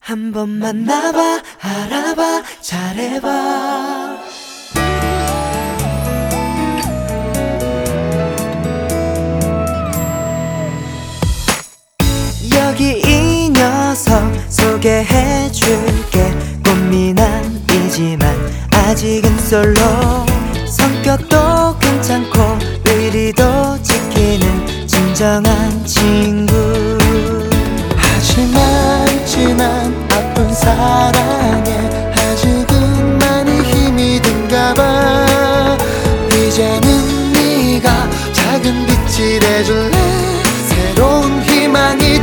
한 번 만나봐 알아봐 잘해봐. 여기 이 녀석 소개해줄게. 꽃미남이지만 아직은 솔로. 성격도 괜찮고 의리도 지키는 진정한 친구. 하지만 지난 아픈 사랑에 아직은 많이 힘이 든가봐. 이제는 네가 작은 빛이 돼줄래. 새로운 희망이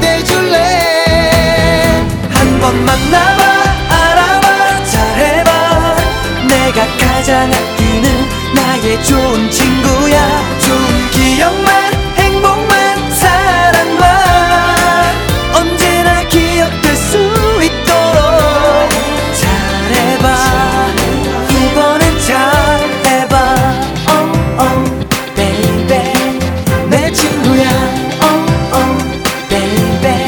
돼줄래. 한 번 만나봐 알아봐 잘해봐. 내가 가장 아끼는 나의 좋은 친구야. 좋은 기억만 행복만 사랑만 언제나 기억될 수 있도록 잘해봐. 이번엔 잘해봐. Oh oh baby 내 친구야. Oh oh baby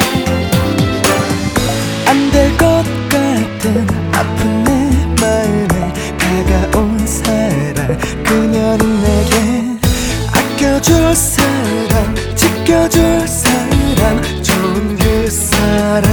안 될 것 같은 아픈 내 마음에 다가온 사람. 그녀는 내게 아껴줄 사람 지켜줄 사람 좋은 그 사람.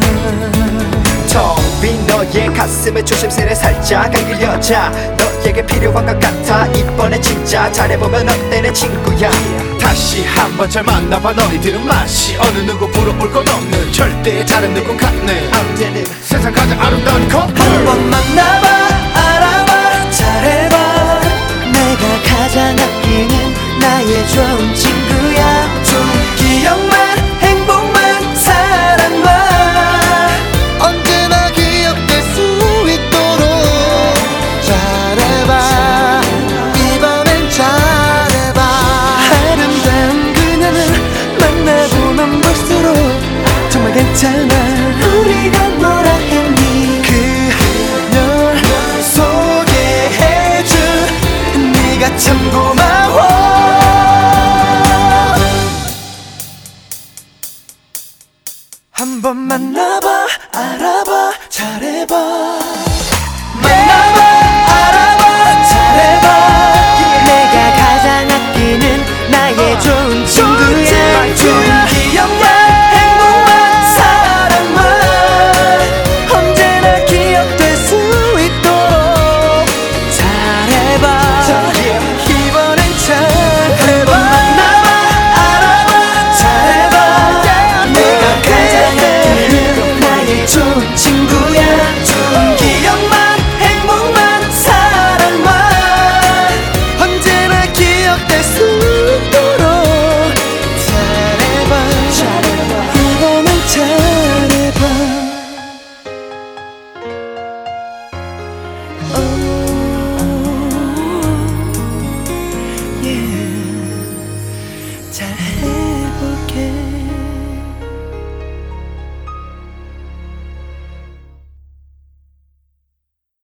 텅 빈 너의 가슴에 조심스레 살짝 안길 여자. 너에게 필요한 것 같아. 이번엔 진짜 잘해보면 어때 내 친구야. 다시 한번 잘 만나봐. 너희들은 맛이 어느 누구 부러울 건 없는 절대 다른 누군 같네. 언제는 세상 가장 아름다운 커플. 한 번 만나봐 알아봐 잘해봐. 내가 가장 아끼는 나의 좋은 친구야. 좋은 기억만 행복만 사랑만 언제나 기억될 수 있도록 잘해봐. 이번엔 잘해봐. 아름다운 그녀는 만나보면 볼수록 정말 괜찮아. 우리가 뭐라 했니. 그녀를 소개해준 네가 참 고마워. 한 번 만나봐 알아봐 잘해봐. 만나봐 알아봐 잘해봐. 내가 가장 아끼는 나의 좋은 친구야. 좋은 기억만 행복만 사랑만 언제나 기억될 수 있도록 잘해봐. 이번엔 잘해봐. 만나봐 알아봐 잘해봐. 내가 가장 아끼는 나의 좋은 친구야. 좋은 기억만 행복만 사랑만 언제나 기억될 수 있도록 잘해봐. 이번엔 잘해봐. Oh, yeah. 잘해.